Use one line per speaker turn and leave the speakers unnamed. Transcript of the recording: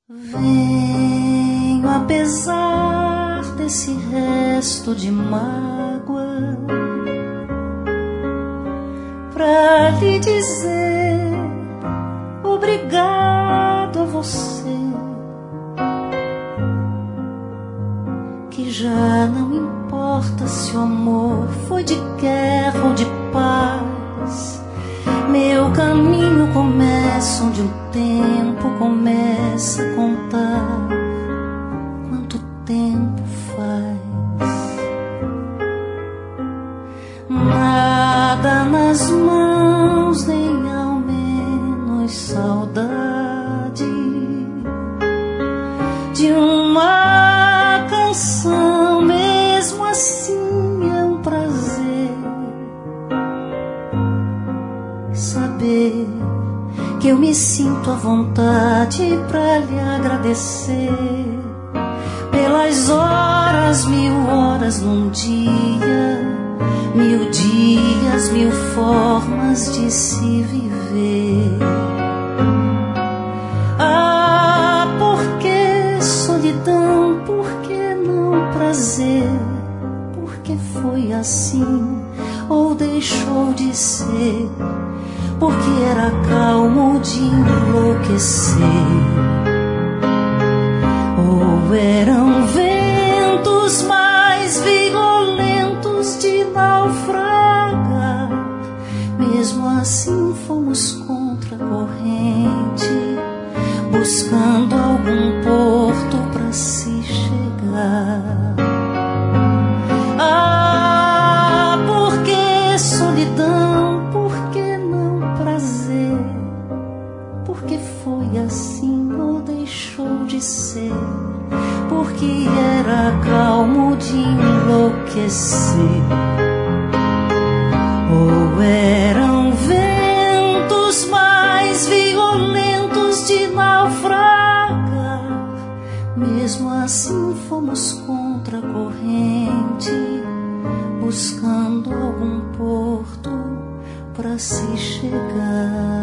Venho apesar desse resto de mágoa pra lhe dizer obrigado a você, que já não importa se o amor foi de guerra ou de paz. Meu caminho começa onde o tempo começa a contar. Quanto tempo faz? Nada nas mãos, nem ao menos saudade de uma canção. Mesmo assim é um prazer saber que eu me sinto à vontade pra lhe agradecer pelas horas, 1000 horas num dia, 1000 dias, 1000 formas de se viver. Ah, por que solidão? Por que não prazer? Por que foi assim ou deixou de ser? Porque era calmo de enlouquecer, ou eram ventos mais violentos de naufragar. Mesmo assim fomos contra a corrente, buscando algum porto para se chegar. Ah, por que solidão? Por que não prazer? Por que foi assim ou deixou de ser? Porque era calmo de enlouquecer, ou eram ventos mais violentos de naufragar. Mesmo assim fomos contra a corrente, buscando algum porto para se chegar.